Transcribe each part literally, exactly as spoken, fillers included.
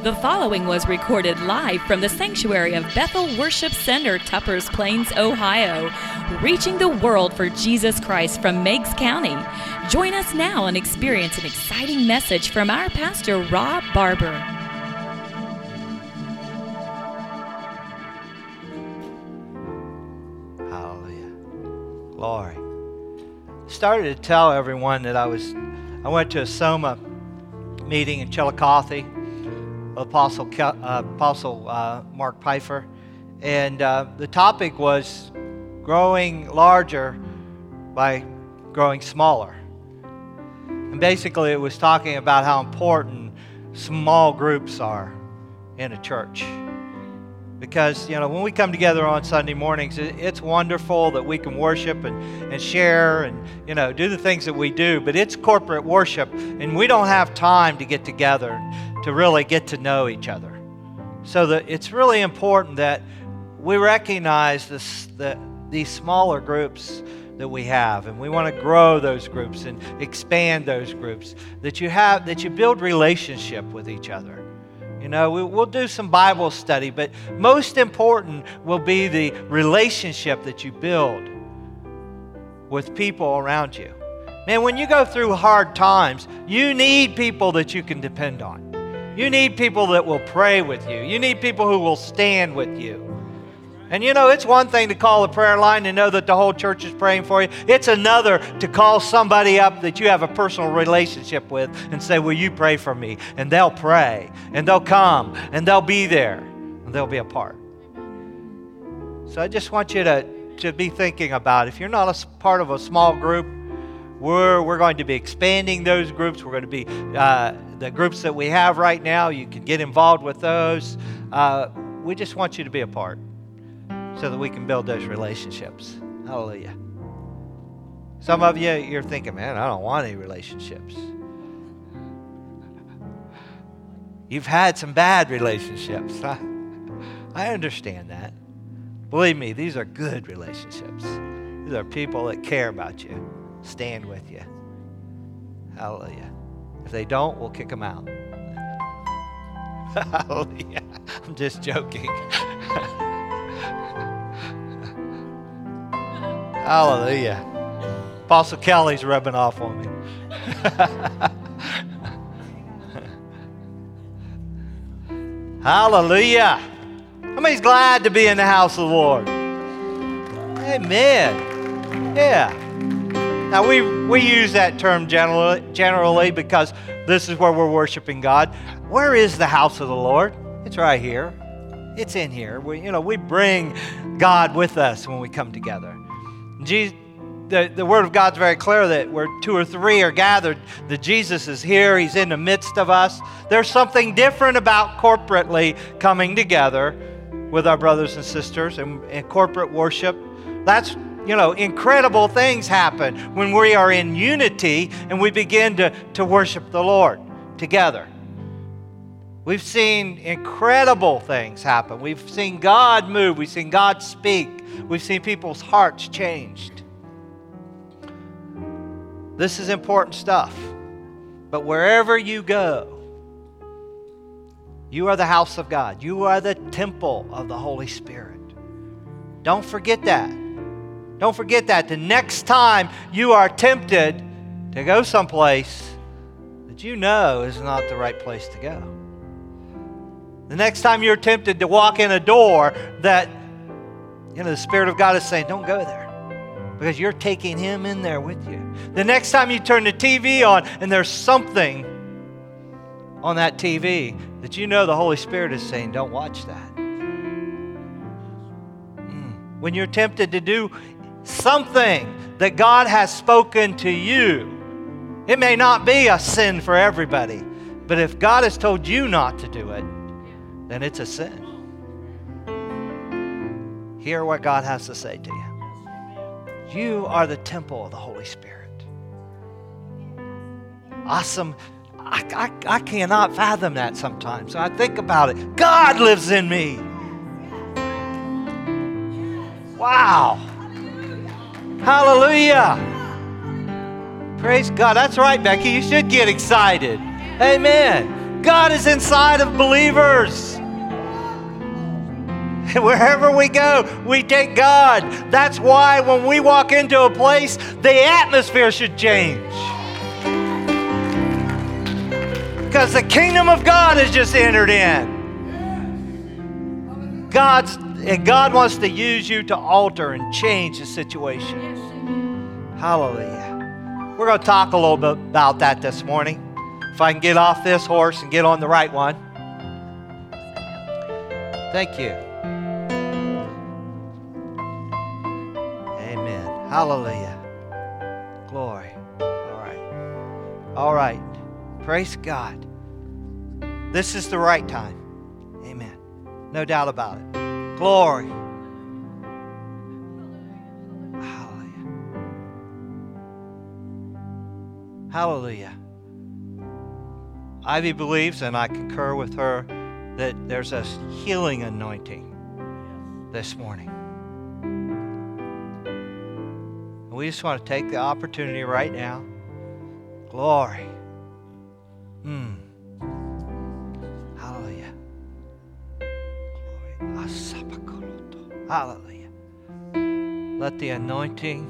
The following was recorded live from the sanctuary of Bethel Worship Center, Tuppers Plains, Ohio, reaching the world for Jesus Christ from Meigs County. Join us now and experience an exciting message from our pastor, Rob Barber. Hallelujah. Glory. Started to tell everyone that I was, I went to a Soma meeting in Chillicothe, Apostle uh, Apostle uh, Mark Pfeiffer, and uh, the topic was growing larger by growing smaller. And basically, it was talking about how important small groups are in a church. Because, you know, when we come together on Sunday mornings, it's wonderful that we can worship and, and share and, you know, do the things that we do. But it's corporate worship, and we don't have time to get together to really get to know each other. So that it's really important that we recognize this, that these smaller groups that we have, and we want to grow those groups and expand those groups, that you have, that you build relationship with each other. You know, we, we'll do some Bible study, but most important will be the relationship that you build with people around you. Man, when you go through hard times, you need people that you can depend on. You need people that will pray with you. You need people who will stand with you. And you know, it's one thing to call a prayer line and know that the whole church is praying for you. It's another to call somebody up that you have a personal relationship with and say, will you pray for me? And they'll pray, and they'll come, and they'll be there, and they'll be a part. So I just want you to, to be thinking about, if you're not a part of a small group, we're, we're going to be expanding those groups. We're going to be, uh, the groups that we have right now, you can get involved with those. Uh, we just want you to be a part, so that we can build those relationships. Hallelujah. Some of you, you're thinking, man, I don't want any relationships. You've had some bad relationships. I, I understand that. Believe me, these are good relationships. These are people that care about you, stand with you. Hallelujah. If they don't, we'll kick them out. Hallelujah. I'm just joking. Hallelujah. Apostle Kelly's rubbing off on me. Hallelujah. How many's glad to be in the house of the Lord? Amen. Yeah. Now we, we use that term generally, generally because this is where we're worshiping God. Where is the house of the Lord? It's right here. It's in here. We, you know, we bring God with us when we come together. Jesus, the, the Word of God's very clear that where two or three are gathered, that Jesus is here. He's in the midst of us. There's something different about corporately coming together with our brothers and sisters and, and corporate worship. That's, you know, incredible things happen when we are in unity and we begin to, to worship the Lord together. We've seen incredible things happen. We've seen God move. We've seen God speak. We've seen people's hearts changed. This is important stuff. But wherever you go, you are the house of God. You are the temple of the Holy Spirit. Don't forget that. Don't forget that. The next time you are tempted to go someplace that you know is not the right place to go. The next time you're tempted to walk in a door that, you know, the Spirit of God is saying, don't go there, because you're taking Him in there with you. The next time you turn the T V on and there's something on that T V that you know the Holy Spirit is saying, don't watch that. Mm. When you're tempted to do something that God has spoken to you, it may not be a sin for everybody, but if God has told you not to do it, then it's a sin. Hear what God has to say to you. You are the temple of the Holy Spirit. Awesome. I, I, I cannot fathom that sometimes. So I think about it. God lives in me. Wow. Hallelujah. Praise God. That's right, Becky. You should get excited. Amen. God is inside of believers. Wherever we go, we take God. That's why when we walk into a place, the atmosphere should change. Because the kingdom of God has just entered in. God's, and God wants to use you to alter and change the situation. Hallelujah. We're going to talk a little bit about that this morning. If I can get off this horse and get on the right one. Thank you. Amen. Hallelujah. Glory. All right. All right. Praise God. This is the right time. Amen. No doubt about it. Glory. Hallelujah. Hallelujah. Ivy believes, and I concur with her, that there's a healing anointing this morning. And we just want to take the opportunity right now. Glory. Mm. Hallelujah. Glory. Hallelujah. Let the anointing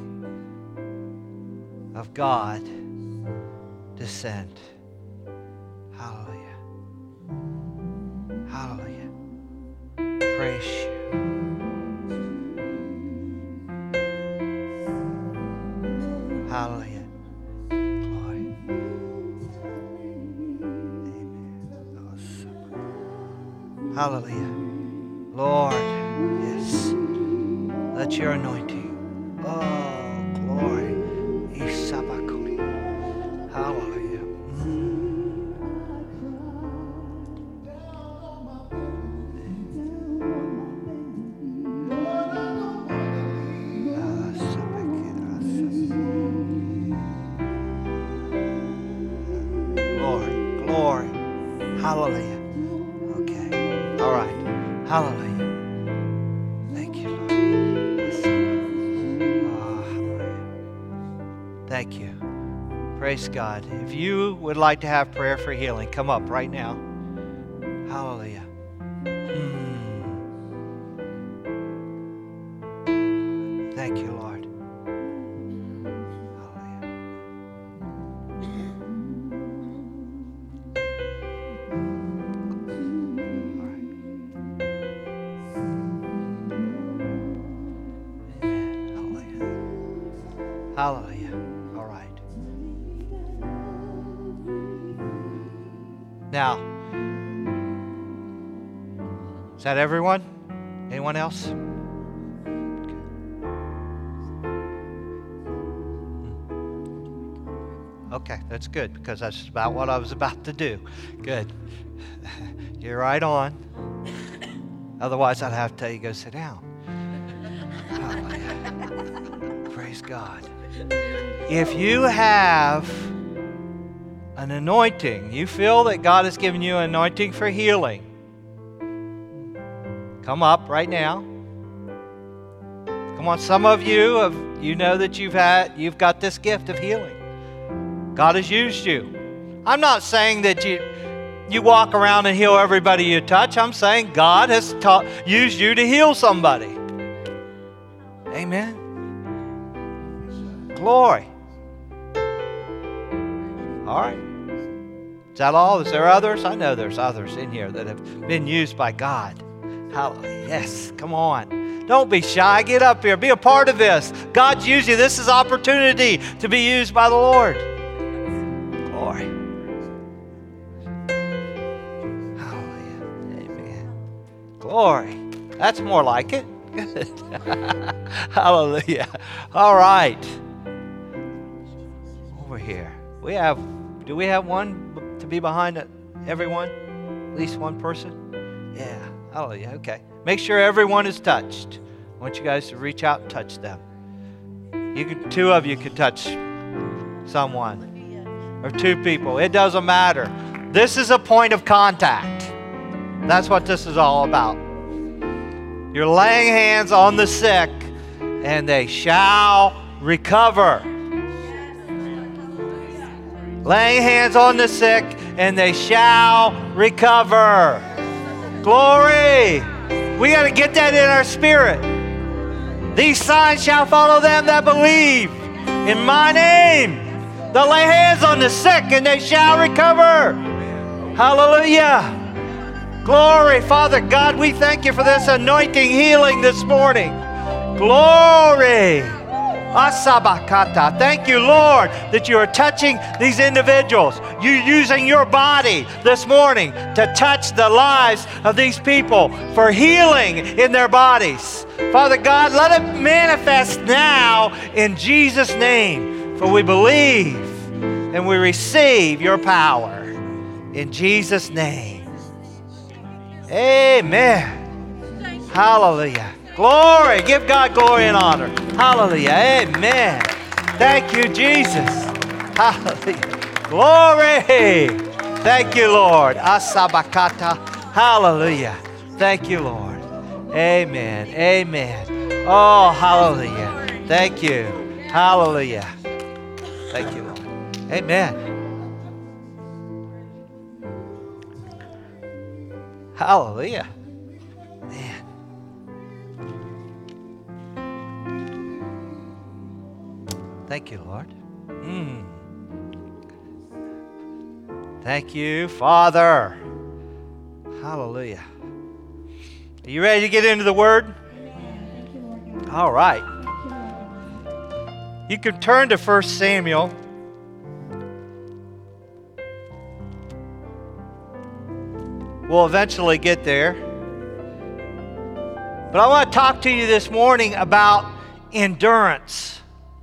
of God descend. Hallelujah. Hallelujah. Praise you. Hallelujah. Hallelujah. Lord, yes. Let your anointing. Oh, glory. Isabakuri. Hallelujah. Glory, glory. Hallelujah. All right. Hallelujah. Thank you, Lord. Oh, hallelujah. Thank you. Praise God. If you would like to have prayer for healing, come up right now. Hallelujah. Mm. Thank you, Lord. Hallelujah. All right. Now, is that everyone? Anyone else? Okay, that's good because that's about what I was about to do. Good. You're right on. Otherwise, I'd have to tell you go sit down. Hallelujah. Praise God. If you have an anointing, you feel that God has given you an anointing for healing, come up right now. Come on, some of you have, you know that you've had, you've got this gift of healing. God has used you. I'm not saying that you you walk around and heal everybody you touch. I'm saying God has taught, used you to heal somebody. Amen. Glory. All right. Is that all? Is there others? I know there's others in here that have been used by God. Hallelujah. Yes. Come on. Don't be shy. Get up here. Be a part of this. God's used you. This is opportunity to be used by the Lord. Glory. Hallelujah. Amen. Glory. That's more like it. Good. Hallelujah. All right. Over here. We have, do we have one to be behind everyone? At least one person? Yeah. Hallelujah. Okay. Make sure everyone is touched. I want you guys to reach out and touch them. You can, two of you can touch someone. Or two people. It doesn't matter. This is a point of contact. That's what this is all about. You're laying hands on the sick, and they shall recover. Laying hands on the sick, and they shall recover. Glory. We got to get that in our spirit. These signs shall follow them that believe in my name. They'll lay hands on the sick and they shall recover. Hallelujah. Glory. Father God, we thank you for this anointing healing this morning. Glory. Asabakata. Thank you, Lord, that you are touching these individuals. You're using your body this morning to touch the lives of these people for healing in their bodies. Father God, let it manifest now in Jesus' name, for we believe and we receive your power. In Jesus' name. Amen. Hallelujah. Glory. Give God glory and honor. Hallelujah. Amen. Thank you, Jesus. Hallelujah. Glory. Thank you, Lord. Asabakata. Hallelujah. Thank you, Lord. Amen. Amen. Oh, hallelujah. Thank you. Hallelujah. Thank you, Lord. Amen. Hallelujah. Man. Thank you, Lord. Mm. Thank you, Father. Hallelujah. Are you ready to get into the Word? All right. You can turn to First Samuel. We'll eventually get there. But I want to talk to you this morning about endurance.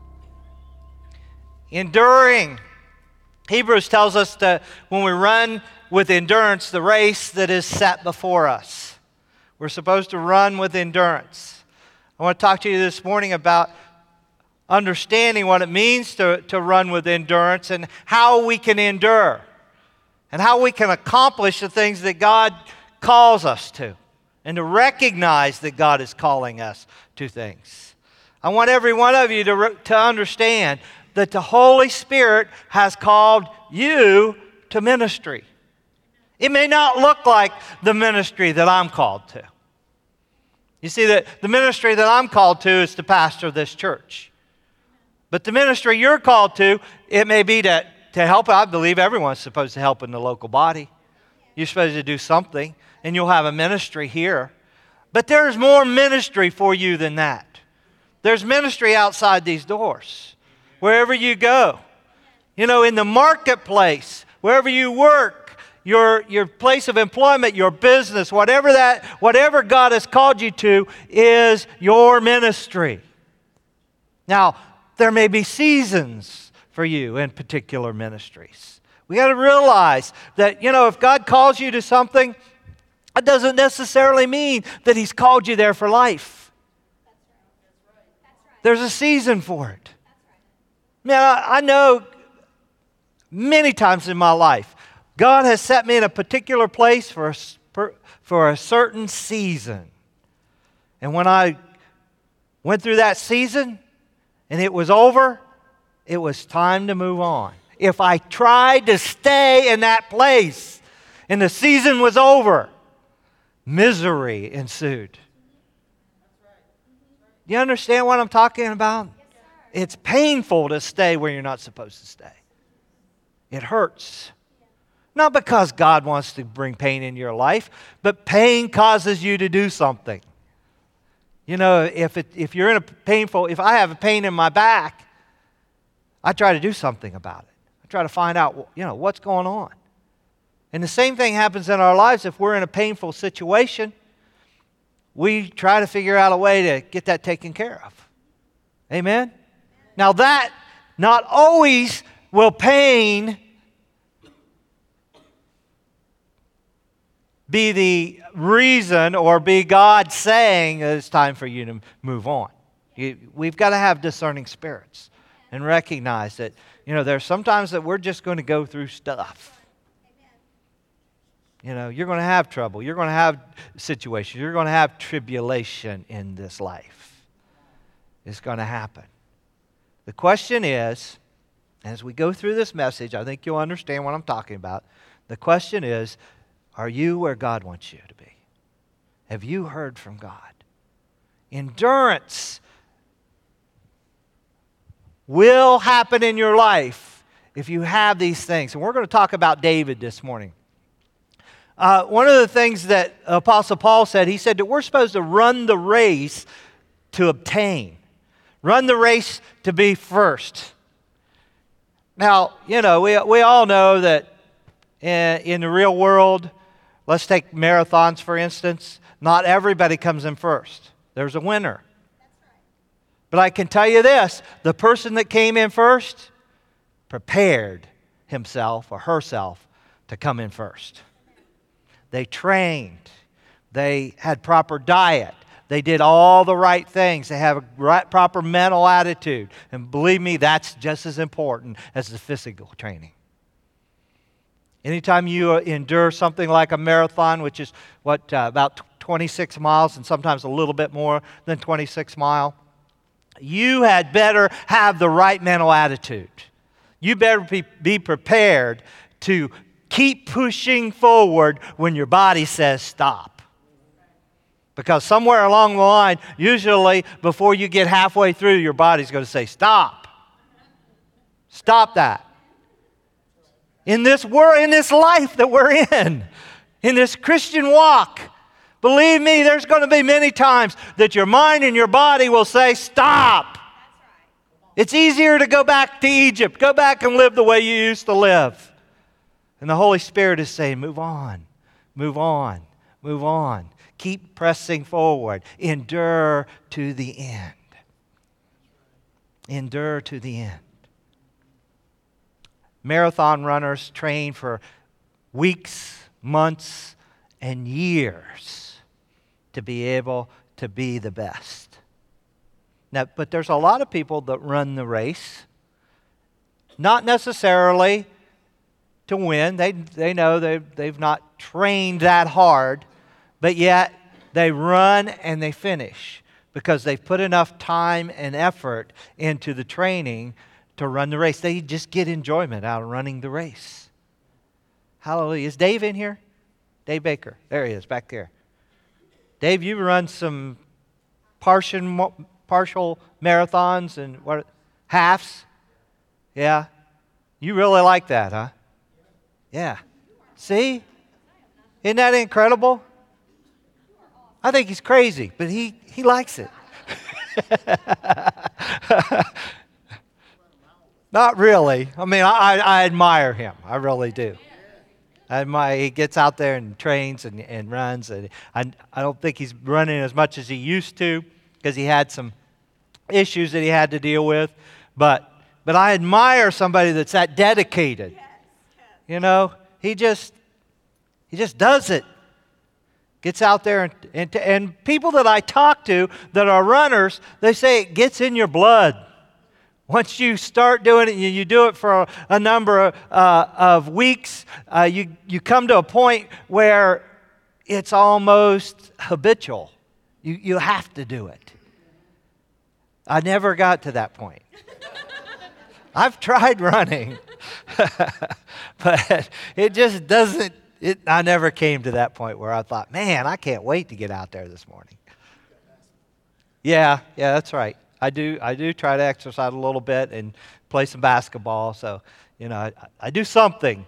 Enduring. Hebrews tells us that when we run with endurance the race that is set before us. We're supposed to run with endurance. I want to talk to you this morning about understanding what it means to, to run with endurance and how we can endure. And how we can accomplish the things that God calls us to. And to recognize that God is calling us to things. I want every one of you to, to understand that the Holy Spirit has called you to ministry. It may not look like the ministry that I'm called to. You see, that the ministry that I'm called to is to pastor this church. But the ministry you're called to, it may be to To help, I believe everyone's supposed to help in the local body. You're supposed to do something, and you'll have a ministry here. But there's more ministry for you than that. There's ministry outside these doors, wherever you go. You know, in the marketplace, wherever you work, your, your place of employment, your business, whatever that, whatever God has called you to is your ministry. Now, there may be seasons for you in particular ministries. We got to realize that, you know, if God calls you to something, that doesn't necessarily mean that He's called you there for life. There's a season for it. Now, I know many times in my life, God has set me in a particular place for a, for a certain season. And when I went through that season and it was over, it was time to move on. If I tried to stay in that place and the season was over, misery ensued. Do you understand what I'm talking about? It's painful to stay where you're not supposed to stay. It hurts. Not because God wants to bring pain in your life, but pain causes you to do something. You know, if it, if you're in a painful, if I have a pain in my back, I try to do something about it. I try to find out, you know, what's going on. And the same thing happens in our lives. If we're in a painful situation, we try to figure out a way to get that taken care of. Amen? Now that, not always will pain be the reason or be God saying that it's time for you to move on. You, we've got to have discerning spirits. And recognize that, you know, there's sometimes that we're just going to go through stuff. Amen. You know, you're going to have trouble. You're going to have situations. You're going to have tribulation in this life. It's going to happen. The question is, as we go through this message, I think you'll understand what I'm talking about. The question is, are you where God wants you to be? Have you heard from God? Endurance will happen in your life if you have these things. And we're going to talk about David this morning. Uh, one of the things that Apostle Paul said, he said that we're supposed to run the race to obtain. Run the race to be first. Now, you know, we, we all know that in, in the real world, let's take marathons for instance, not everybody comes in first. There's a winner. But I can tell you this, the person that came in first prepared himself or herself to come in first. They trained. They had proper diet. They did all the right things. They have a right, proper mental attitude. And believe me, that's just as important as the physical training. Anytime you endure something like a marathon, which is what, uh, about twenty-six miles and sometimes a little bit more than twenty-six miles, you had better have the right mental attitude. You better be, be prepared to keep pushing forward when your body says stop. Because somewhere along the line, usually before you get halfway through, your body's going to say, stop. Stop that. In this world, in this life that we're in, in this Christian walk, believe me, there's going to be many times that your mind and your body will say, stop. It's easier to go back to Egypt. Go back and live the way you used to live. And the Holy Spirit is saying, move on, move on, move on. Keep pressing forward. Endure to the end. Endure to the end. Marathon runners train for weeks, months, and years to be able to be the best. Now, but there's a lot of people that run the race, not necessarily to win. They, they know they've, they've not trained that hard, but yet they run and they finish because they've put enough time and effort into the training to run the race. They just get enjoyment out of running the race. Hallelujah. Is Dave in here? Dave Baker. There he is, back there. Dave, you run some partial, partial marathons and what halves? Yeah. You really like that, huh? Yeah. See? Isn't that incredible? I think he's crazy, but he, he likes it. Not really. I mean, I, I admire him. I really do. I admire, he gets out there and trains and, and runs. And I, I don't think he's running as much as he used to because he had some issues that he had to deal with. But but I admire somebody that's that dedicated. You know, he just he just does it. Gets out there and, and and people that I talk to that are runners, they say it gets in your blood. Once you start doing it, you, you do it for a, a number of, uh, of weeks, uh, you, you come to a point where it's almost habitual. You, you have to do it. I never got to that point. I've tried running, but it just doesn't, it, I never came to that point where I thought, man, I can't wait to get out there this morning. Yeah, yeah, that's right. I do I do try to exercise a little bit and play some basketball. So, you know, I, I do something.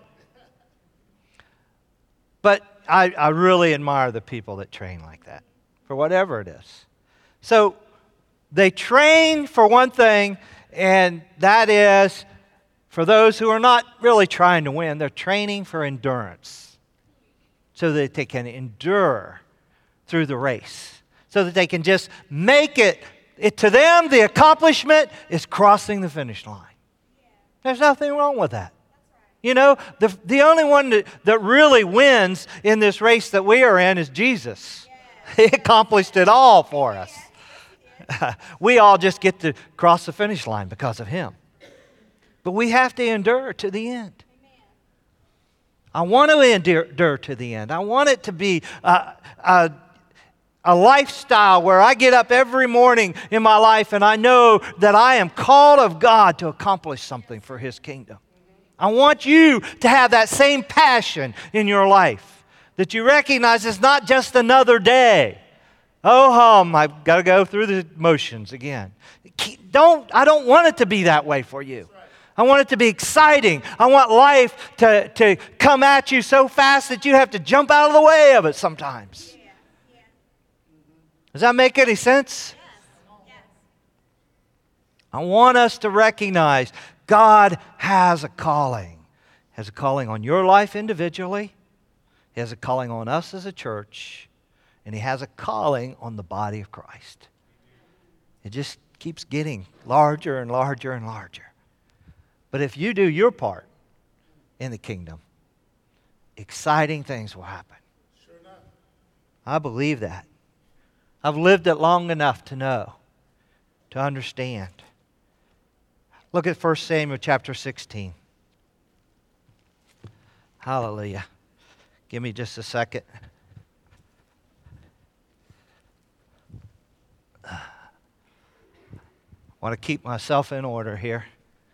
But I, I really admire the people that train like that, for whatever it is. So they train for one thing, and that is for those who are not really trying to win, they're training for endurance so that they can endure through the race, so that they can just make it. It, to them, the accomplishment is crossing the finish line. There's nothing wrong with that. You know, the, the only one that, that really wins in this race that we are in is Jesus. He accomplished it all for us. We all just get to cross the finish line because of Him. But we have to endure to the end. I want to endure, endure to the end. I want it to be a, a A lifestyle where I get up every morning in my life and I know that I am called of God to accomplish something for His kingdom. I want you to have that same passion in your life, that you recognize it's not just another day. Oh, hum, I've got to go through the motions again. Don't, I don't want it to be that way for you. I want it to be exciting. I want life to, to come at you so fast that you have to jump out of the way of it sometimes. Does that make any sense? I want us to recognize God has a calling. He has a calling on your life individually. He has a calling on us as a church. And He has a calling on the body of Christ. It just keeps getting larger and larger and larger. But if you do your part in the kingdom, exciting things will happen. Sure enough. I believe that. I've lived it long enough to know, to understand. Look at First Samuel chapter sixteen. Hallelujah. Give me just a second. I want to keep myself in order here.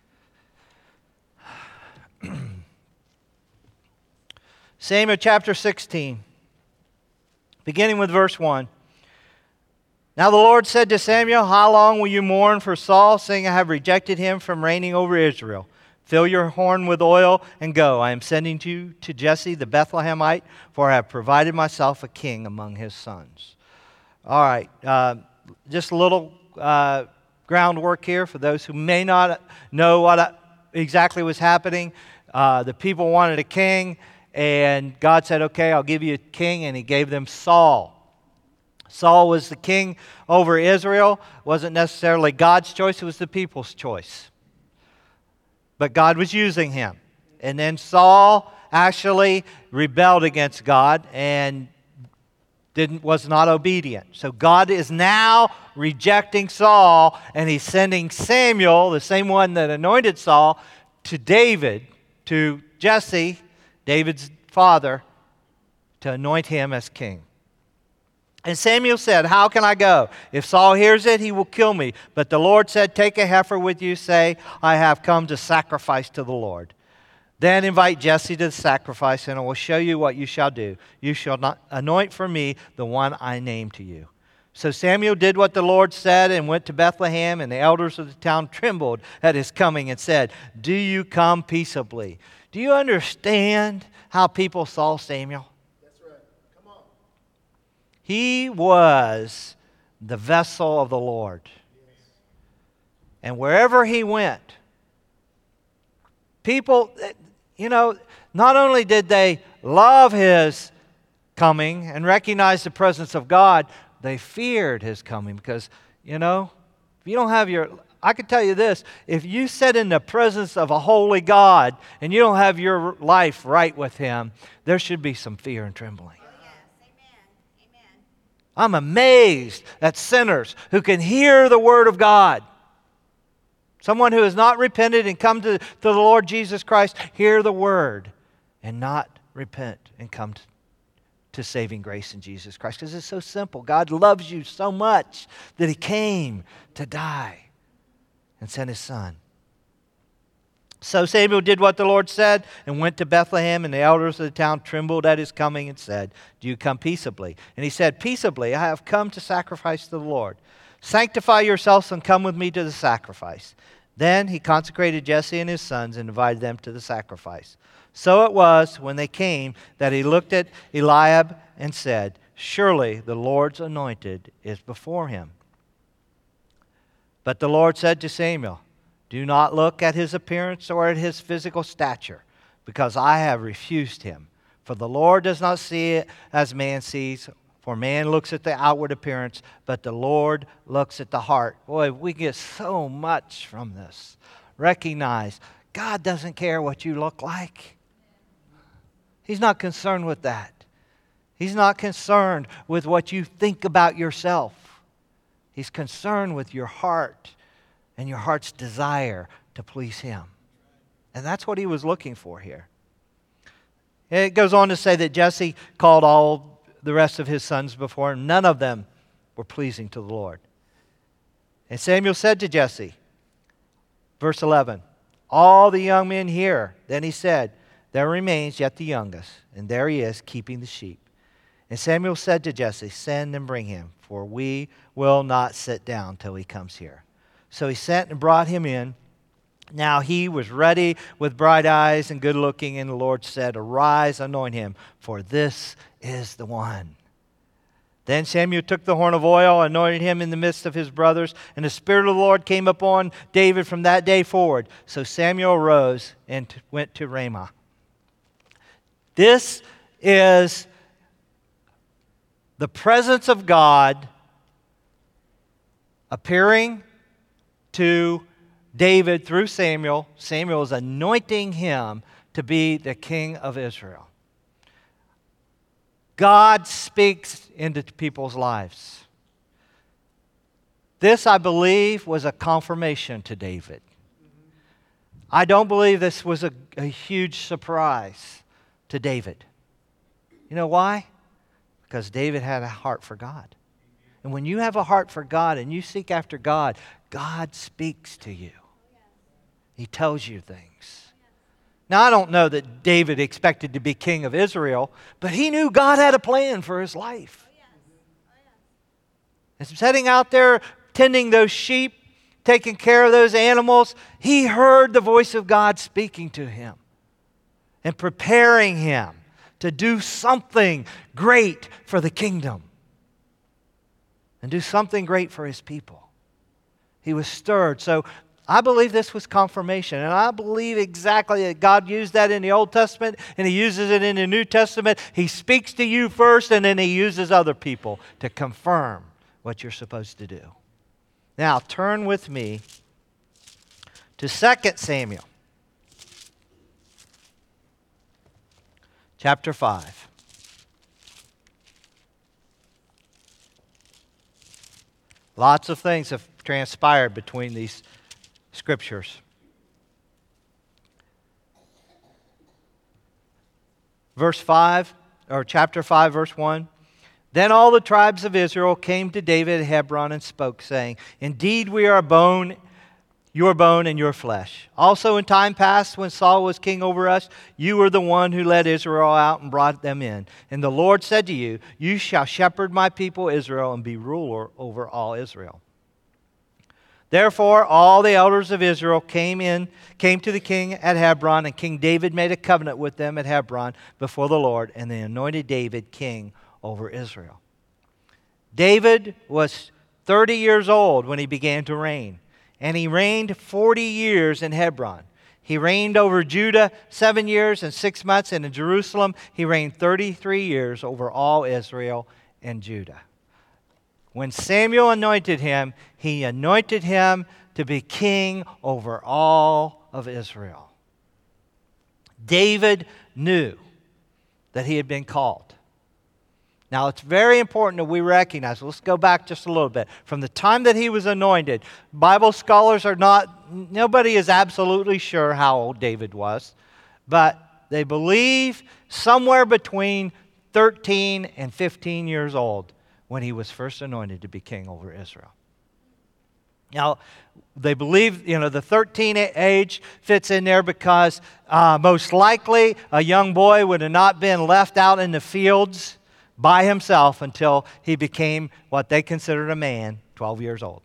Samuel chapter sixteen, beginning with verse one. Now the Lord said to Samuel, how long will you mourn for Saul, saying, I have rejected him from reigning over Israel? Fill your horn with oil and go. I am sending you to Jesse the Bethlehemite, for I have provided myself a king among his sons. All right, uh, just a little uh, groundwork here for those who may not know what exactly was happening. Uh, the people wanted a king, and God said, okay, I'll give you a king, and He gave them Saul. Saul was the king over Israel. It wasn't necessarily God's choice, it was the people's choice. But God was using him. And then Saul actually rebelled against God and didn't was not obedient. So God is now rejecting Saul, and He's sending Samuel, the same one that anointed Saul, to David, to Jesse, David's father, to anoint him as king. And Samuel said, how can I go? If Saul hears it, he will kill me. But the Lord said, take a heifer with you, say, I have come to sacrifice to the Lord. Then invite Jesse to the sacrifice, and I will show you what you shall do. You shall not anoint for me the one I name to you. So Samuel did what the Lord said and went to Bethlehem, and the elders of the town trembled at his coming and said, do you come peaceably? Do you understand how people saw Samuel? He was the vessel of the Lord. And wherever he went, people, you know, not only did they love his coming and recognize the presence of God, they feared his coming because, you know, if you don't have your, I can tell you this, if you sit in the presence of a holy God and you don't have your life right with Him, there should be some fear and trembling. I'm amazed at sinners who can hear the Word of God. Someone who has not repented and come to, to the Lord Jesus Christ, hear the Word and not repent and come to, to saving grace in Jesus Christ. Because it's so simple. God loves you so much that He came to die and sent His Son. So Samuel did what the Lord said and went to Bethlehem, and the elders of the town trembled at his coming and said, do you come peaceably? And he said, peaceably, I have come to sacrifice to the Lord. Sanctify yourselves and come with me to the sacrifice. Then he consecrated Jesse and his sons and invited them to the sacrifice. So it was, when they came, that he looked at Eliab and said, surely the Lord's anointed is before him. But the Lord said to Samuel, do not look at his appearance or at his physical stature, because I have refused him. For the Lord does not see it as man sees, for man looks at the outward appearance, but the Lord looks at the heart. Boy, we get so much from this. Recognize, God doesn't care what you look like. He's not concerned with that. He's not concerned with what you think about yourself. He's concerned with your heart and your heart's desire to please Him. And that's what he was looking for here. It goes on to say that Jesse called all the rest of his sons before him. None of them were pleasing to the Lord. And Samuel said to Jesse, verse eleven, all the young men here. Then he said, there remains yet the youngest, and there he is, keeping the sheep. And Samuel said to Jesse, send and bring him, for we will not sit down till he comes here. So he sent and brought him in. Now he was ready with bright eyes and good looking, and the Lord said, arise, anoint him, for this is the one. Then Samuel took the horn of oil, anointed him in the midst of his brothers, and the Spirit of the Lord came upon David from that day forward. So Samuel arose and t- went to Ramah. This is the presence of God appearing to David through Samuel. Samuel is anointing him to be the king of Israel. God speaks into people's lives. This, I believe, was a confirmation to David. I don't believe this was a, a huge surprise to David. You know why? Because David had a heart for God. And when you have a heart for God and you seek after God, God speaks to you. He tells you things. Now, I don't know that David expected to be king of Israel, but he knew God had a plan for his life. And setting out there, tending those sheep, taking care of those animals, he heard the voice of God speaking to him and preparing him to do something great for the kingdom and do something great for his people. He was stirred. So I believe this was confirmation, and I believe exactly that God used that in the Old Testament, and He uses it in the New Testament. He speaks to you first, and then He uses other people to confirm what you're supposed to do. Now, turn with me to Second Samuel, chapter five. Lots of things have transpired between these scriptures. Verse five, or chapter five, verse one. Then all the tribes of Israel came to David at Hebron and spoke, saying, indeed we are bone, your bone and your flesh. Also in time past, when Saul was king over us, you were the one who led Israel out and brought them in. And the Lord said to you, you shall shepherd my people Israel and be ruler over all Israel. Therefore, all the elders of Israel came in, came to the king at Hebron, and King David made a covenant with them at Hebron before the Lord, and they anointed David king over Israel. David was thirty years old when he began to reign, and he reigned forty years in Hebron. He reigned over Judah seven years and six months, and in Jerusalem he reigned thirty-three years over all Israel and Judah. When Samuel anointed him, he anointed him to be king over all of Israel. David knew that he had been called. Now, it's very important that we recognize, let's go back just a little bit. From the time that he was anointed, Bible scholars are not, nobody is absolutely sure how old David was, but they believe somewhere between thirteen and fifteen years old when he was first anointed to be king over Israel. Now, they believe, you know, the thirteen age fits in there because uh, most likely a young boy would have not been left out in the fields by himself until he became what they considered a man, twelve years old.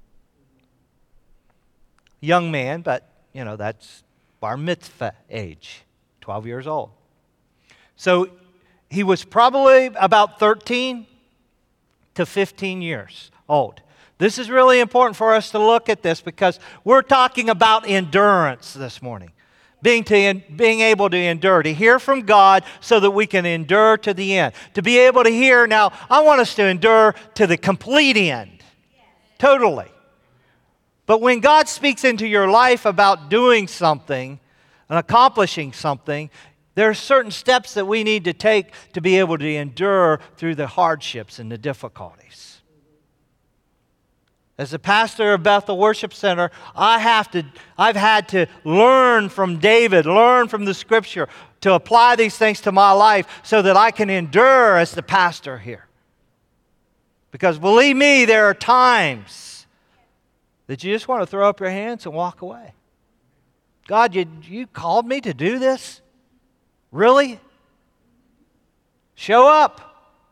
Young man, but, you know, that's bar mitzvah age, twelve years old. So he was probably about thirteen to fifteen years old. This is really important for us to look at this because we're talking about endurance this morning. Being, to, being able to endure, to hear from God so that we can endure to the end. To be able to hear, now, I want us to endure to the complete end. Totally. But when God speaks into your life about doing something and accomplishing something, there are certain steps that we need to take to be able to endure through the hardships and the difficulties. As a pastor of Bethel Worship Center, I have to, I've had to learn from David, learn from the Scripture to apply these things to my life so that I can endure as the pastor here. Because believe me, there are times that you just want to throw up your hands and walk away. God, you, you called me to do this? Really? Show up.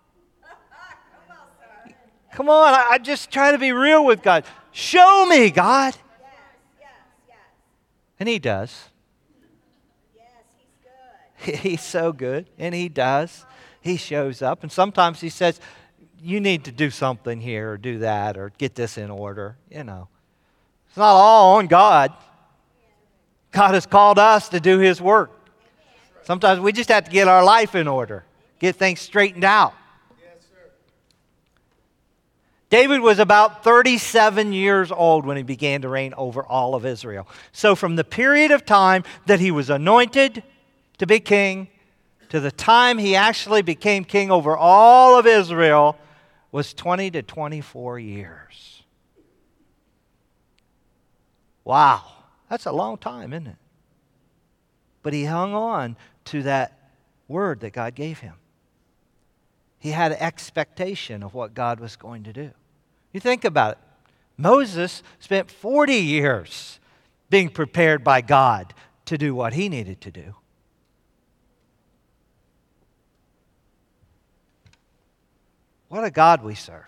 Come on, I, I just try to be real with God. Show me, God. Yes, yes, yes. And He does. Yes, He's good. He's so good, and He does. He shows up, and sometimes He says, you need to do something here, or do that, or get this in order, you know. It's not all on God. God has called us to do His work. Sometimes we just have to get our life in order, get things straightened out. David was about thirty-seven years old when he began to reign over all of Israel. So from the period of time that he was anointed to be king to the time he actually became king over all of Israel was twenty to twenty-four years. Wow, that's a long time, isn't it? But he hung on to that word that God gave him. He had an expectation of what God was going to do. You think about it. Moses spent forty years being prepared by God to do what he needed to do. What a God we serve.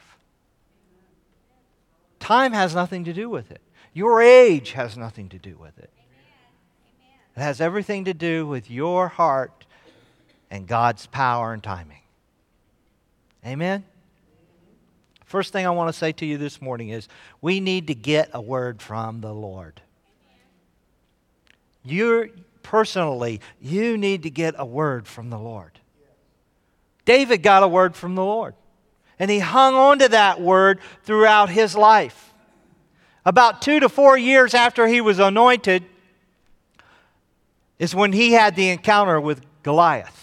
Time has nothing to do with it. Your age has nothing to do with it. It has everything to do with your heart and God's power and timing. Amen? First thing I want to say to you this morning is we need to get a word from the Lord. You personally, you need to get a word from the Lord. David got a word from the Lord, and he hung on to that word throughout his life. About two to four years after he was anointed is when he had the encounter with Goliath.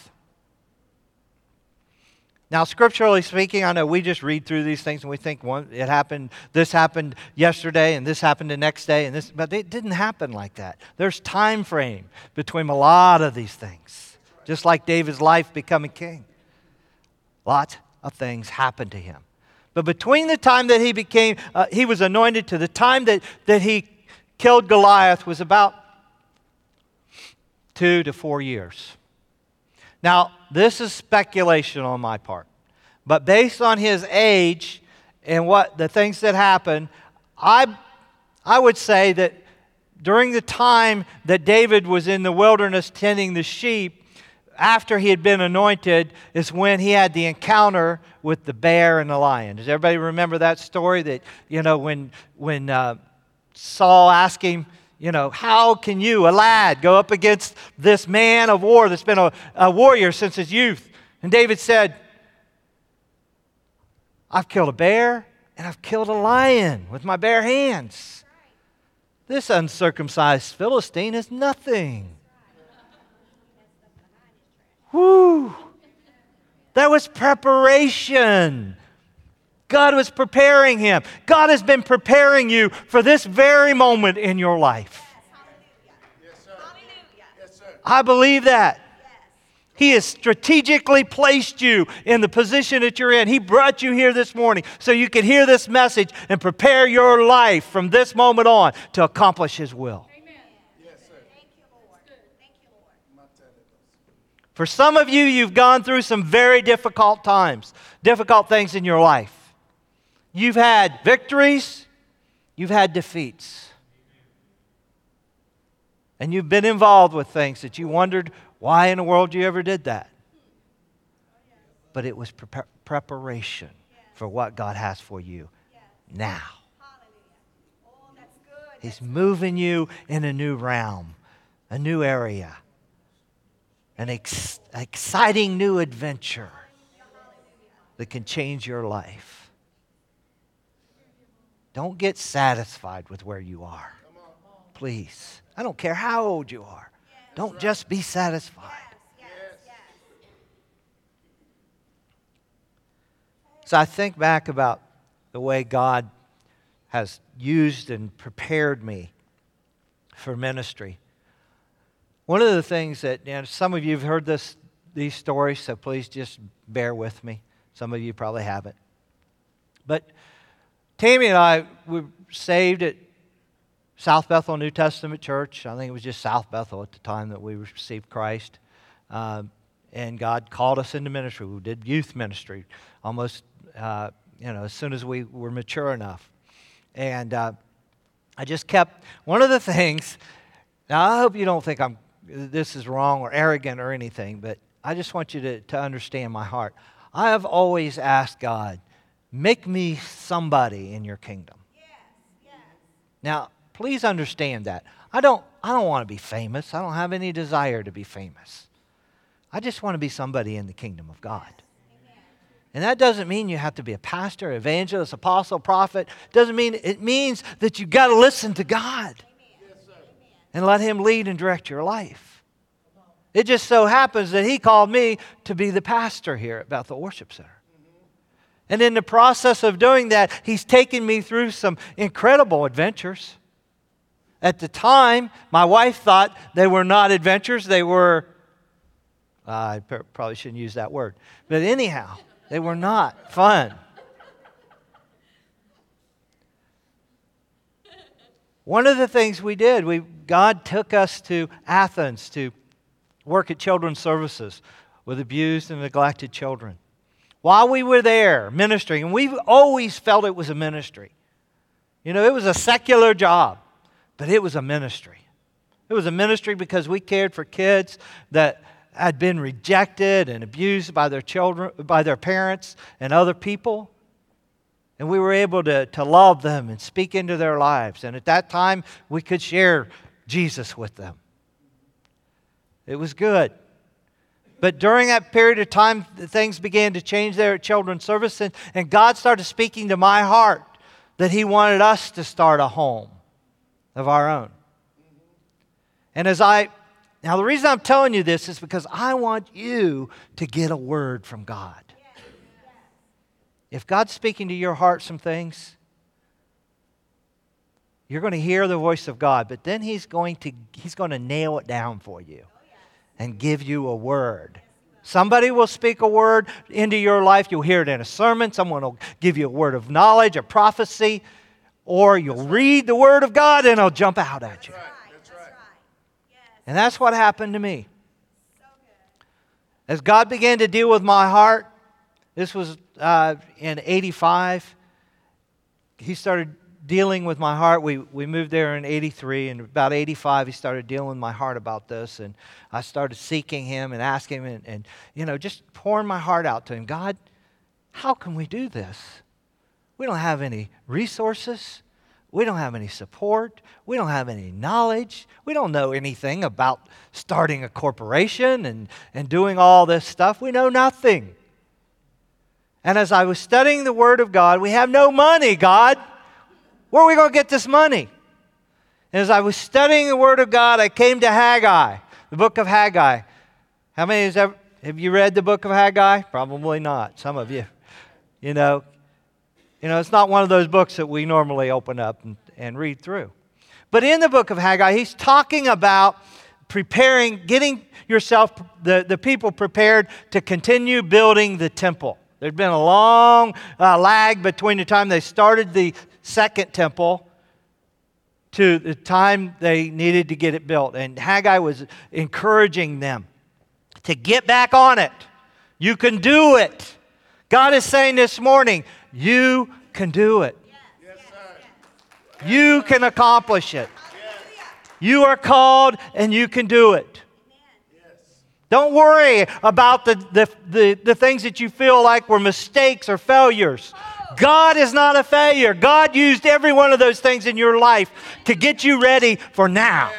Now, scripturally speaking, I know we just read through these things and we think one, it happened, this happened yesterday and this happened the next day, and this, but it didn't happen like that. There's time frame between a lot of these things. Just like David's life becoming king. Lots of things happened to him. But between the time that he became, uh, he was anointed to the time that, that he killed Goliath was about two to four years. Now, this is speculation on my part, but based on his age and what the things that happened, I, I would say that during the time that David was in the wilderness tending the sheep, after he had been anointed, is when he had the encounter with the bear and the lion. Does everybody remember that story? That, you know, when when uh, Saul asked him, you know, how can you, a lad, go up against this man of war that's been a, a warrior since his youth? And David said, I've killed a bear and I've killed a lion with my bare hands. This uncircumcised Philistine is nothing. Whew. That was preparation. God was preparing him. God has been preparing you for this very moment in your life. Yes, sir. Hallelujah. Yes, sir. I believe that. Yes. He has strategically placed you in the position that you're in. He brought you here this morning so you can hear this message and prepare your life from this moment on to accomplish His will. Yes, sir. Thank you, Lord. Thank you, Lord. For some of you, you've gone through some very difficult times, difficult things in your life. You've had victories, you've had defeats. And you've been involved with things that you wondered why in the world you ever did that. But it was pre- preparation for what God has for you now. Hallelujah. Oh, that's good. He's moving you in a new realm, a new area, an ex- exciting new adventure that can change your life. Don't get satisfied with where you are. Please. I don't care how old you are. Don't just be satisfied. Yes, yes. So I think back about the way God has used and prepared me for ministry. One of the things that, you know, some of you have heard this, these stories, so please just bear with me. Some of you probably haven't. But Tammy and I were saved at South Bethel New Testament Church. I think it was just South Bethel at the time that we received Christ. Uh, and God called us into ministry. We did youth ministry almost, uh, you know, as soon as we were mature enough. And uh, I just kept, one of the things, now I hope you don't think I'm, this is wrong or arrogant or anything, but I just want you to, to understand my heart. I have always asked God, make me somebody in your kingdom. Yes, yes. Now, please understand that. I don't, I don't want to be famous. I don't have any desire to be famous. I just want to be somebody in the kingdom of God. Amen. And that doesn't mean you have to be a pastor, evangelist, apostle, prophet. It doesn't mean, it means that you've got to listen to God. Amen. And let Him lead and direct your life. It just so happens that He called me to be the pastor here at Bethel Worship Center. And in the process of doing that, He's taken me through some incredible adventures. At the time, my wife thought they were not adventures, they were, uh, I probably shouldn't use that word. But anyhow, they were not fun. One of the things we did, we God took us to Athens to work at children's services with abused and neglected children. While we were there ministering, and we've always felt it was a ministry. You know, it was a secular job, but it was a ministry. It was a ministry because we cared for kids that had been rejected and abused by their children, by their parents and other people. And we were able to, to love them and speak into their lives. And at that time, we could share Jesus with them. It was good. But during that period of time, things began to change there at Children's Service. And, and God started speaking to my heart that He wanted us to start a home of our own. And as I, now the reason I'm telling you this is because I want you to get a word from God. If God's speaking to your heart some things, you're going to hear the voice of God, but then He's going to, He's going to nail it down for you and give you a word. Somebody will speak a word into your life. You'll hear it in a sermon. Someone will give you a word of knowledge, a prophecy, or you'll read the Word of God and it'll jump out at you. That's right. That's right. Yes. And that's what happened to me. So good. As God began to deal with my heart, this was uh, in eighty-five, He started dealing with my heart. We we moved there in eighty-three, and about eighty-five, He started dealing with my heart about this, and I started seeking Him and asking Him, and, and you know, just pouring my heart out to Him. God, how can we do this? We don't have any resources. We don't have any support. We don't have any knowledge. We don't know anything about starting a corporation and, and doing all this stuff. We know nothing. And as I was studying the Word of God, we have no money, God. Where are we going to get this money? And as I was studying the Word of God, I came to Haggai, the book of Haggai. How many has ever, have you read the book of Haggai? Probably not. Some of you. You know, you know, it's not one of those books that we normally open up and, and read through. But in the book of Haggai, he's talking about preparing, getting yourself, the, the people prepared to continue building the temple. There'd been a long uh, lag between the time they started the second temple to the time they needed to get it built. And Haggai was encouraging them to get back on it. You can do it. God is saying this morning, you can do it. Yes, sir. You can accomplish it. You are called and you can do it. Don't worry about the, the, the, the things that you feel like were mistakes or failures. God is not a failure. God used every one of those things in your life to get you ready for now.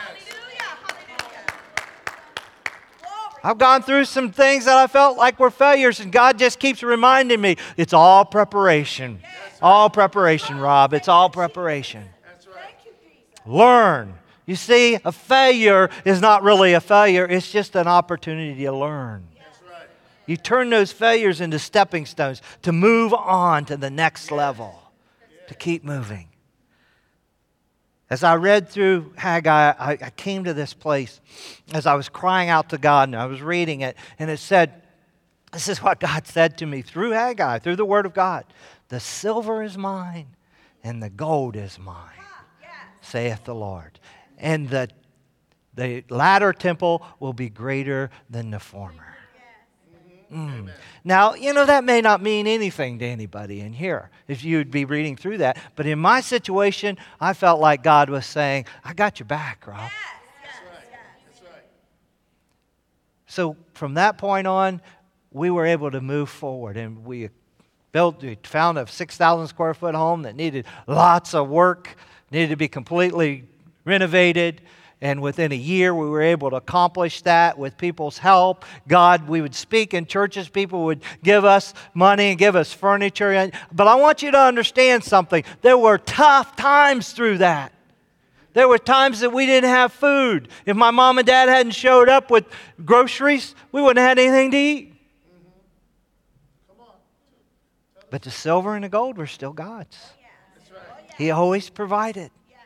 I've gone through some things that I felt like were failures, and God just keeps reminding me, it's all preparation. All preparation, Rob. It's all preparation. Learn. You see, a failure is not really a failure. It's just an opportunity to learn. You turn those failures into stepping stones to move on to the next level, to keep moving. As I read through Haggai, I, I came to this place as I was crying out to God, and I was reading it, and it said, this is what God said to me through Haggai, through the Word of God. The silver is mine, and the gold is mine, saith the Lord. And the, the latter temple will be greater than the former. Mm. Now, you know, that may not mean anything to anybody in here if you'd be reading through that. But in my situation, I felt like God was saying, I got your back, Rob. Yes, yes, yes. That's right. So from that point on, we were able to move forward, and we built, we found a six thousand square foot home that needed lots of work, needed to be completely renovated. And within a year, we were able to accomplish that with people's help. God, we would speak in churches. People would give us money and give us furniture. But I want you to understand something. There were tough times through that. There were times that we didn't have food. If my mom and dad hadn't showed up with groceries, we wouldn't have had anything to eat. But the silver and the gold were still God's. That's right. He always provided.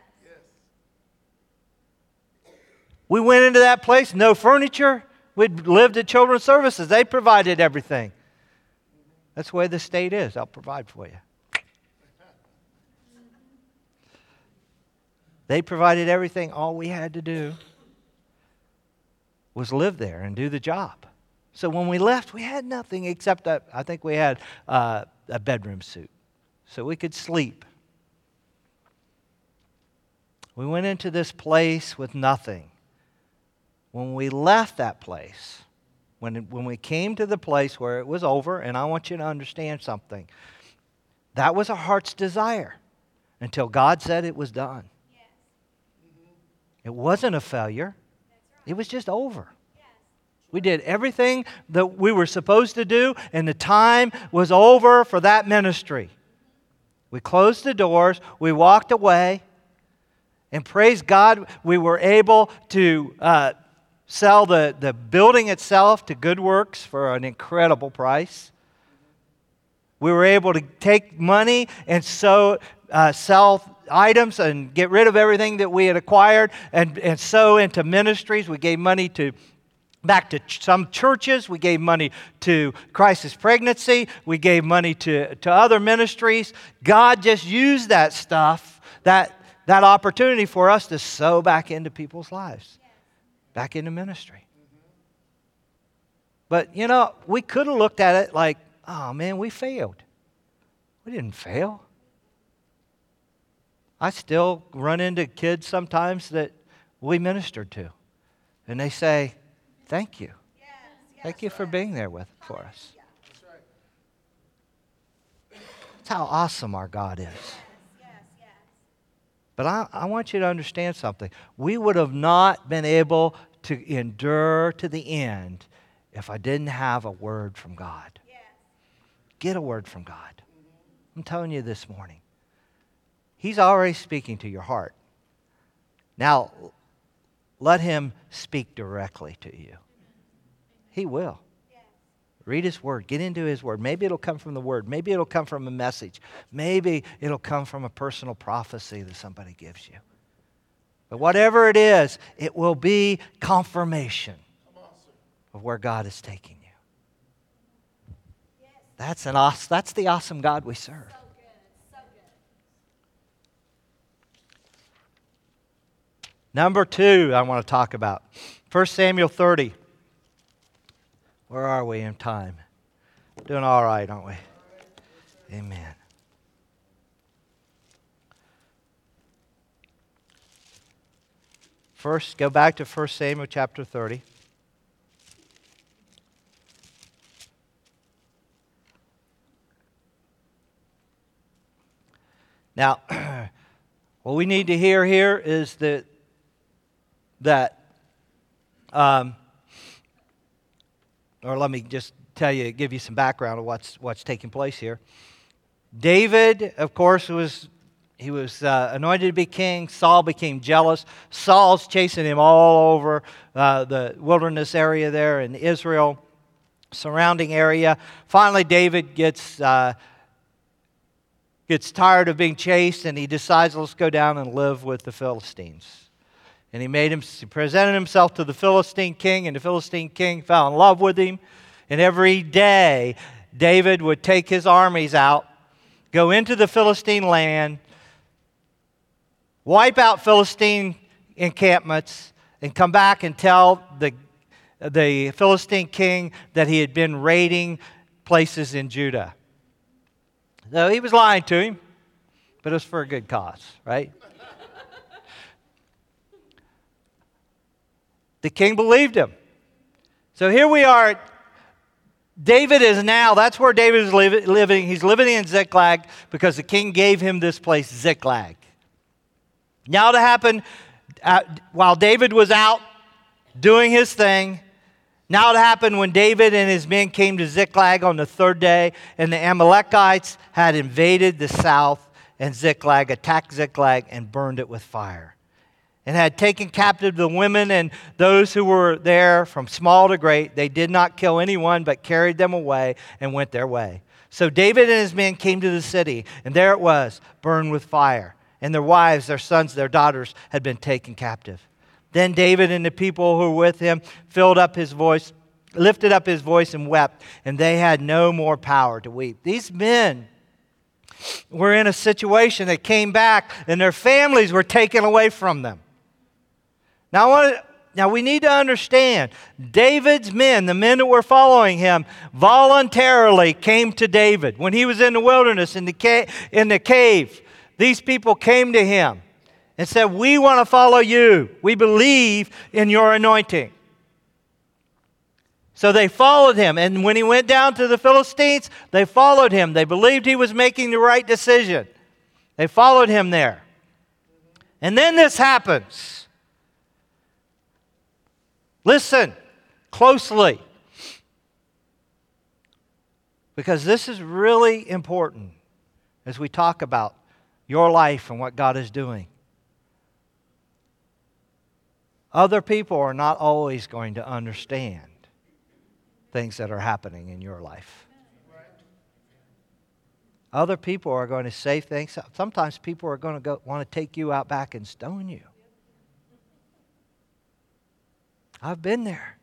We went into that place, no furniture. We'd lived at Children's Services. They provided everything. That's the way the state is. I'll provide for you. They provided everything. All we had to do was live there and do the job. So when we left, we had nothing except that I think we had uh, a bedroom suit. So we could sleep. We went into this place with nothing. When we left that place, when, when we came to the place where it was over, and I want you to understand something, that was our heart's desire until God said it was done. Yes. It wasn't a failure. That's right. It was just over. Yes. We did everything that we were supposed to do, and the time was over for that ministry. We closed the doors, we walked away, and praise God, we were able to uh, sell the, the building itself to Good Works for an incredible price. We were able to take money and so uh, sell items and get rid of everything that we had acquired and, and sow into ministries. We gave money to back to ch- some churches. We gave money to Crisis Pregnancy. We gave money to, to other ministries. God just used that stuff, that, that opportunity for us to sow back into people's lives. Back into ministry. But, you know, we could have looked at it like, oh, man, we failed. We didn't fail. I still run into kids sometimes that we ministered to. And they say, thank you. Yes, yes. Thank you for being there with for us. That's right. That's how awesome our God is. Yes, yes, yes. But I, I want you to understand something. We would have not been able to endure to the end if I didn't have a word from God. Yes. Get a word from God. I'm telling you this morning. He's already speaking to your heart. Now, let Him speak directly to you. He will. Yes. Read His Word. Get into His Word. Maybe it'll come from the Word. Maybe it'll come from a message. Maybe it'll come from a personal prophecy that somebody gives you. But whatever it is, it will be confirmation of where God is taking you. Yes. That's an awesome, that's the awesome God we serve. So good. So good. Number two I want to talk about. First Samuel thirty. Where are we in time? Doing all right, aren't we? Amen. First, go back to First Samuel chapter thirty. Now, what we need to hear here is that that, um, or let me just tell you, give you some background of what's what's taking place here. David, of course, was he was uh, anointed to be king. Saul became jealous. Saul's chasing him all over uh, the wilderness area there in Israel, surrounding area. Finally, David gets. Uh, gets tired of being chased, and he decides, let's go down and live with the Philistines. And he made him, he presented himself to the Philistine king, and the Philistine king fell in love with him. And every day, David would take his armies out, go into the Philistine land, wipe out Philistine encampments, and come back and tell the, the Philistine king that he had been raiding places in Judah. So he was lying to him, but it was for a good cause, right? The king believed him. So here we are. David is now, that's where David is living. He's living in Ziklag because the king gave him this place, Ziklag. Now to happen, uh, while David was out doing his thing, now it happened when David and his men came to Ziklag on the third day, and the Amalekites had invaded the south, and Ziklag attacked Ziklag and burned it with fire, and had taken captive the women and those who were there from small to great. They did not kill anyone, but carried them away and went their way. So David and his men came to the city, and there it was, burned with fire. And their wives, their sons, their daughters had been taken captive. Then David and the people who were with him filled up his voice, lifted up his voice and wept, and they had no more power to weep. These men were in a situation that came back, and their families were taken away from them. Now, I want to, now we need to understand, David's men, the men that were following him, voluntarily came to David. When he was in the wilderness, in the, ca- in the cave, these people came to him and said, we want to follow you. We believe in your anointing. So they followed him. And when he went down to the Philistines, they followed him. They believed he was making the right decision. They followed him there. And then this happens. Listen closely, because this is really important as we talk about your life and what God is doing. Other people are not always going to understand things that are happening in your life. Other people are going to say things. Sometimes people are going to go, want to take you out back and stone you. I've been there.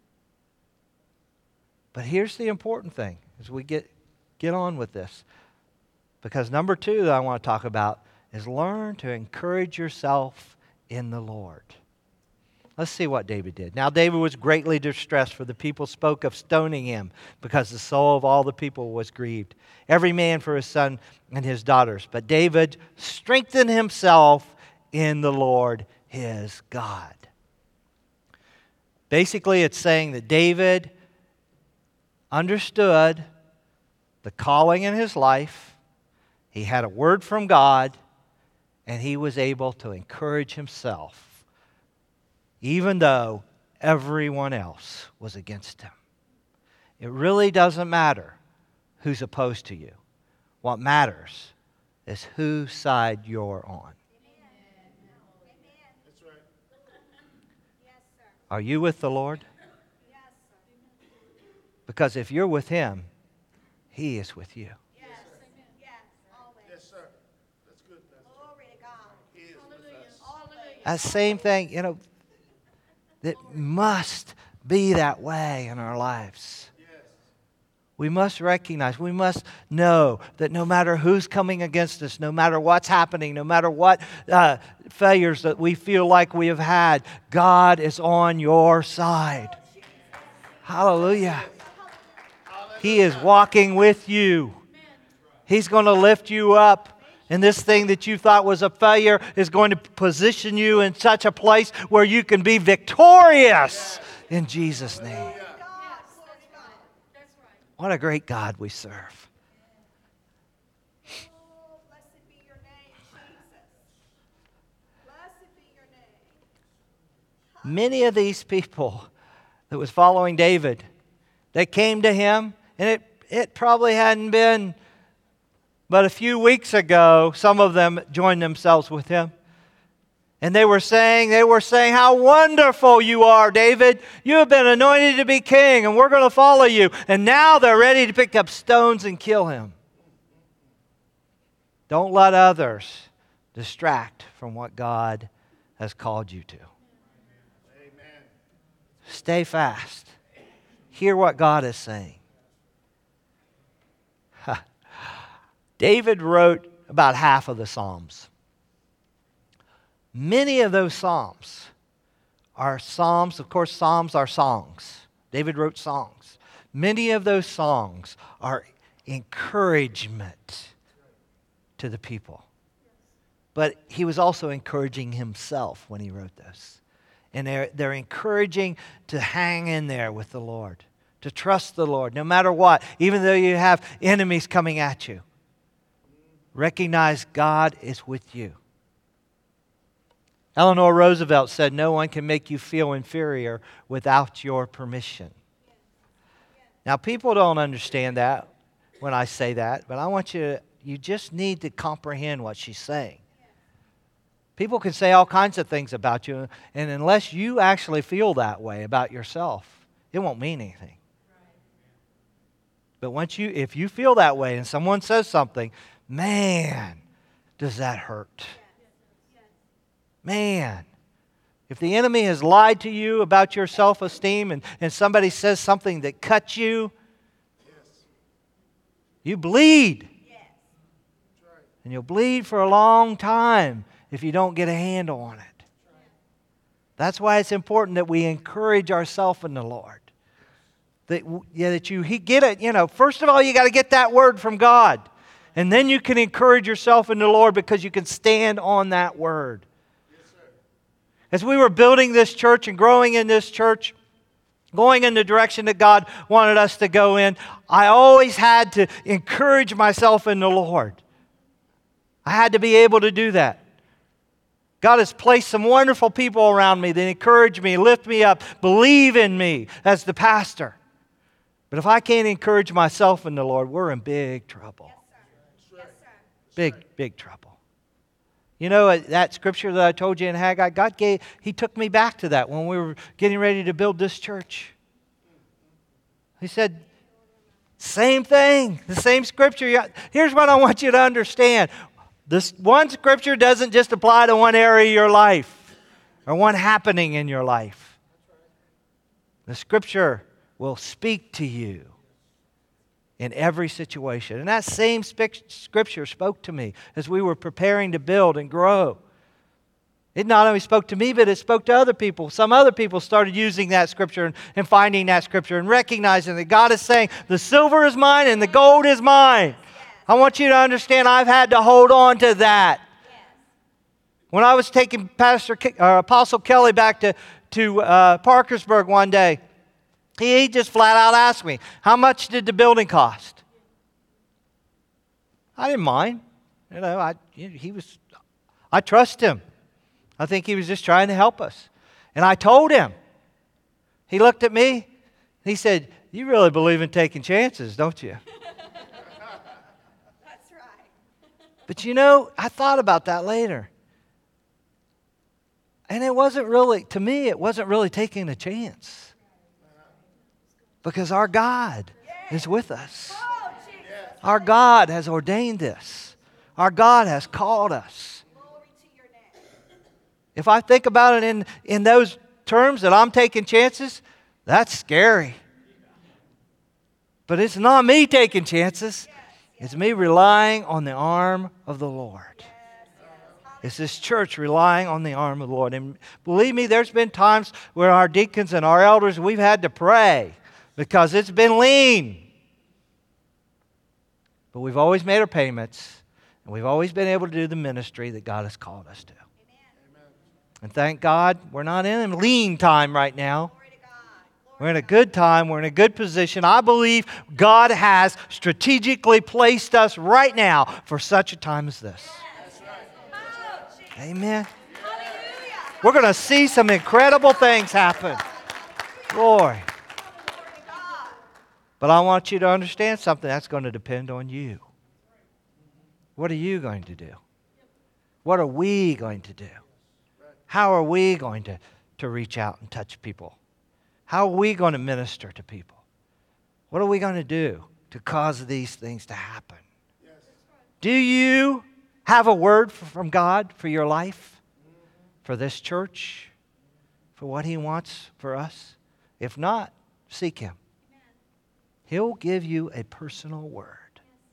But here's the important thing as we get, get on with this. Because number two that I want to talk about is learn to encourage yourself in the Lord. Let's see what David did. Now David was greatly distressed, for the people spoke of stoning him, because the soul of all the people was grieved, every man for his son and his daughters. But David strengthened himself in the Lord his God. Basically, it's saying that David understood the calling in his life. He had a word from God, and he was able to encourage himself, even though everyone else was against him. It really doesn't matter who's opposed to you. What matters is whose side you're on. Are you with the Lord? Yes, sir. Because if you're with Him, He is with you. Yes, yes, always. Yes, sir. That's good. That's Glory to God. He is with us. Always. That same thing, you know, that must be that way in our lives. Yes. We must recognize, we must know that no matter who's coming against us, no matter what's happening, no matter what uh, failures that we feel like we have had, God is on your side. Hallelujah. He is walking with you. He's going to lift you up. And this thing that you thought was a failure is going to position you in such a place where you can be victorious in Jesus' name. What a great God we serve. Oh, blessed be your name, Jesus. Blessed be your name. Many of these people that was following David, they came to him, and it, it probably hadn't been but a few weeks ago, some of them joined themselves with him. And they were saying, they were saying, how wonderful you are, David. You have been anointed to be king, and we're going to follow you. And now they're ready to pick up stones and kill him. Don't let others distract from what God has called you to. Amen. Stay fast. Hear what God is saying. David wrote about half of the Psalms. Many of those psalms are psalms. Of course, psalms are songs. David wrote songs. Many of those songs are encouragement to the people. But he was also encouraging himself when he wrote this. And they're, they're encouraging to hang in there with the Lord, to trust the Lord no matter what, even though you have enemies coming at you. Recognize God is with you. Eleanor Roosevelt said, "No one can make you feel inferior without your permission." Now, people don't understand that when I say that, but I want you to, you just need to comprehend what she's saying. People can say all kinds of things about you, and unless you actually feel that way about yourself, it won't mean anything. But once you, if you feel that way and someone says something, man, does that hurt. Man, if the enemy has lied to you about your self-esteem and, and somebody says something that cuts you, you bleed. And you'll bleed for a long time if you don't get a handle on it. That's why it's important that we encourage ourselves in the Lord. That, yeah, that you he get it. You know, first of all, you got to get that word from God. And then you can encourage yourself in the Lord because you can stand on that word. As we were building this church and growing in this church, going in the direction that God wanted us to go in, I always had to encourage myself in the Lord. I had to be able to do that. God has placed some wonderful people around me that encourage me, lift me up, believe in me as the pastor. But if I can't encourage myself in the Lord, we're in big trouble. Yes, sir. Yes, sir. Big, big trouble. You know, that scripture that I told you in Haggai, God gave, He took me back to that when we were getting ready to build this church. He said, same thing, the same scripture. Here's what I want you to understand. This one scripture doesn't just apply to one area of your life or one happening in your life. The scripture will speak to you in every situation. And that same scripture spoke to me as we were preparing to build and grow. It not only spoke to me, but it spoke to other people. Some other people started using that scripture and, and finding that scripture and recognizing that God is saying, the silver is mine and the gold is mine. I want you to understand I've had to hold on to that. When I was taking Pastor Ke- uh, Apostle Kelly back to, to uh, Parkersburg one day, He just flat out asked me, how much did the building cost? I didn't mind. You know, I he was I trust him. I think he was just trying to help us. And I told him. He looked at me. He said, "You really believe in taking chances, don't you?" That's right. But you know, I thought about that later. And it wasn't really, to me, it wasn't really taking a chance. Because our God is with us. Oh, Jesus. Our God has ordained this. Our God has called us. Glory to your name. If I think about it in, in those terms that I'm taking chances, that's scary. But it's not me taking chances. It's me relying on the arm of the Lord. It's this church relying on the arm of the Lord. And believe me, there's been times where our deacons and our elders, we've had to pray. Because it's been lean. But we've always made our payments. And we've always been able to do the ministry that God has called us to. Amen. And thank God we're not in a lean time right now. Glory to God. Glory We're in a good time. We're in a good position. I believe God has strategically placed us right now for such a time as this. Yes. Oh, Jesus. Amen. Hallelujah. We're going to see some incredible things happen. Glory. Glory to God. But I want you to understand something that's going to depend on you. What are you going to do? What are we going to do? How are we going to, to reach out and touch people? How are we going to minister to people? What are we going to do to cause these things to happen? Do you have a word from God for your life? For this church? For what He wants for us? If not, seek Him. He'll give you a personal word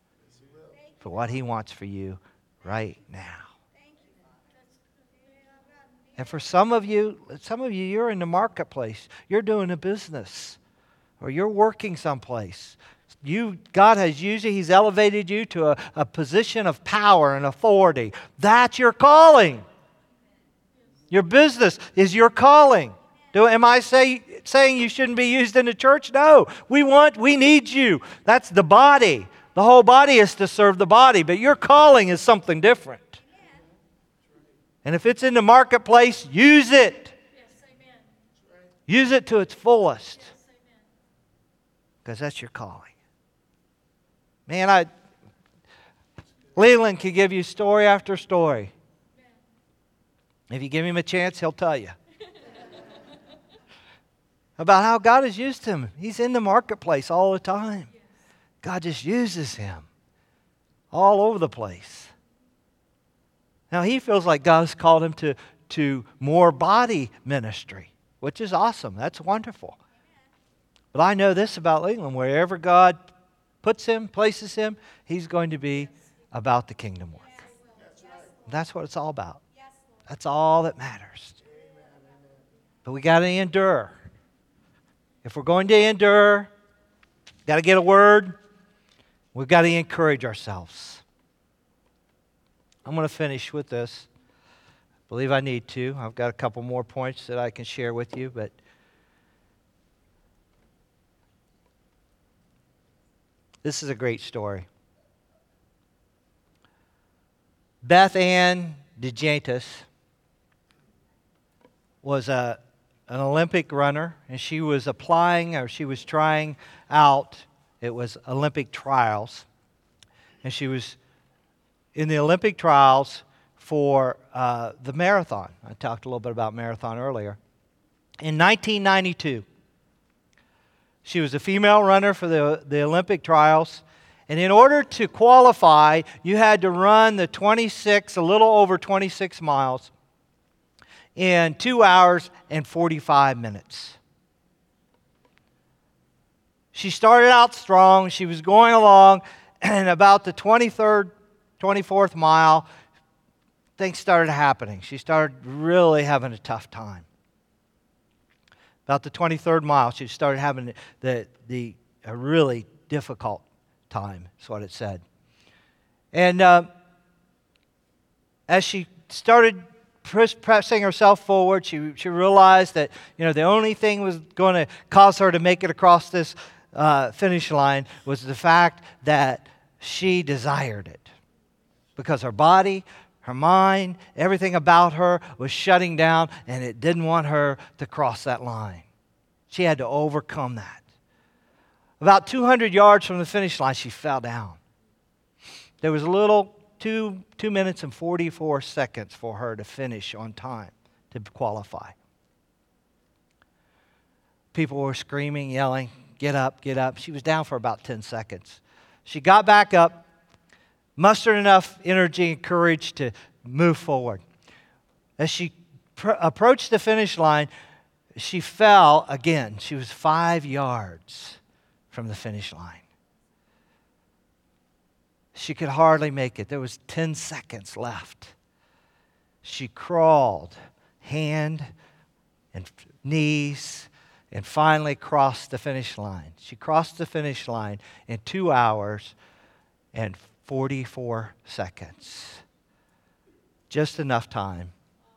for what He wants for you right now. And for some of you, some of you, you're in the marketplace. You're doing a business, or you're working someplace. You, God has used you. He's elevated you to a, a position of power and authority. That's your calling. Your business is your calling. Do, am I say, saying you shouldn't be used in the church? No. We want, we need you. That's the body. The whole body is to serve the body, but your calling is something different. And if it's in the marketplace, use it. Use it to its fullest. Because that's your calling. Man, I Leland can give you story after story. If you give him a chance, he'll tell you. About how God has used him. He's in the marketplace all the time. God just uses him all over the place. Now, he feels like God has called him to, to more body ministry, which is awesome. That's wonderful. But I know this about Leland. Wherever God puts him, places him, he's going to be about the kingdom work. That's what it's all about. That's all that matters. But we got to endure. If we're going to endure, got to get a word, we've got to encourage ourselves. I'm going to finish with this. I believe I need to. I've got a couple more points that I can share with you, but this is a great story. Beth Ann DeGentis was a, an Olympic runner, and she was applying, or she was trying out, it was Olympic trials, and she was in the Olympic trials for uh, the marathon. I talked a little bit about marathon earlier. In nineteen ninety-two, she was a female runner for the, the Olympic trials. And in order to qualify, you had to run the twenty-six, a little over twenty-six miles in two hours and forty-five minutes. She started out strong. She was going along, and about the twenty-third, twenty-fourth mile, things started happening. She started really having a tough time. About the twenty-third mile, she started having the, the a really difficult time, is what it said. And uh, as she started pressing herself forward, she, she realized that, you know, the only thing was going to cause her to make it across this uh, finish line was the fact that she desired it. Because her body, her mind, everything about her was shutting down, and it didn't want her to cross that line. She had to overcome that. About two hundred yards from the finish line, she fell down. There was a little, two, two minutes and forty-four seconds for her to finish on time, to qualify. People were screaming, yelling, get up, get up. She was down for about ten seconds. She got back up, mustered enough energy and courage to move forward. As she pr- approached the finish line, she fell again. She was five yards from the finish line. She could hardly make it. There was ten seconds left. She crawled, hand and knees, and finally crossed the finish line. She crossed the finish line in two hours and forty-four seconds. Just enough time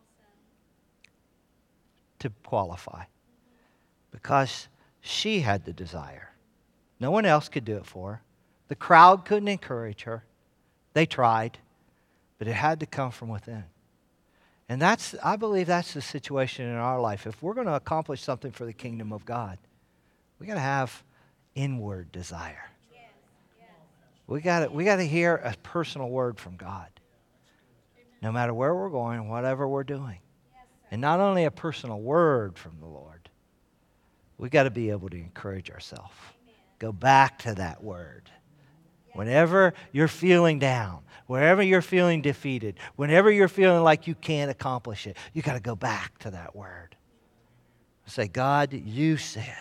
to qualify. Because she had the desire. No one else could do it for her. The crowd couldn't encourage her. They tried, but it had to come from within. And that's, I believe that's the situation in our life. If we're going to accomplish something for the kingdom of God, we got to have inward desire. We got to, we got to hear a personal word from God. No matter where we're going, whatever we're doing. And not only a personal word from the Lord, we got to be able to encourage ourselves. Go back to that word. Whenever you're feeling down, wherever you're feeling defeated, whenever you're feeling like you can't accomplish it, you got to go back to that word. Say, God, you said.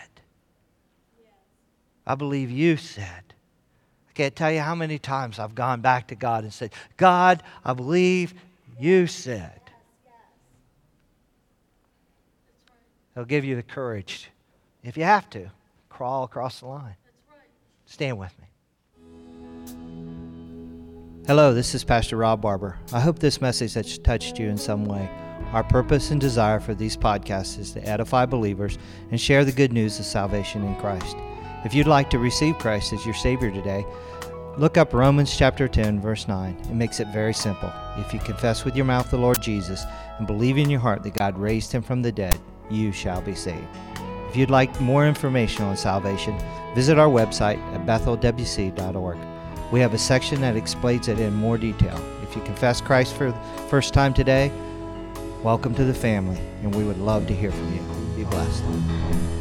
I believe you said. I can't tell you how many times I've gone back to God and said, God, I believe you said. It'll give you the courage, if you have to, crawl across the line. Stand with me. Hello, this is Pastor Rob Barber. I hope this message has touched you in some way. Our purpose and desire for these podcasts is to edify believers and share the good news of salvation in Christ. If you'd like to receive Christ as your Savior today, look up Romans chapter ten, verse nine. It makes it very simple. If you confess with your mouth the Lord Jesus and believe in your heart that God raised him from the dead, you shall be saved. If you'd like more information on salvation, visit our website at bethel w c dot org. We have a section that explains it in more detail. If you confess Christ for the first time today, welcome to the family, and we would love to hear from you. Be blessed.